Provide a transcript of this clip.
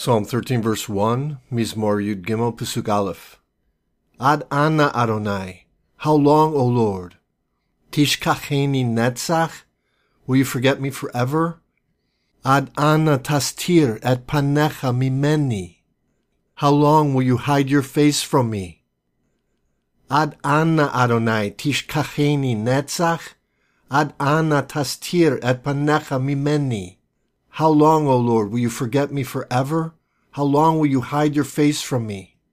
Psalm 13 verse 1, Mizmor Yud Gimel Pasuk Aleph. Ad Anna Adonai, how long, O Lord? Tishkacheni netzach, will you forget me forever? Ad Anna tastir et panecha mimeni, how long will you hide your face from me? Ad Anna Adonai tishkacheni netzach, ad Anna tastir et panecha mimeni. How long, O Lord, will you forget me forever? How long will you hide your face from me?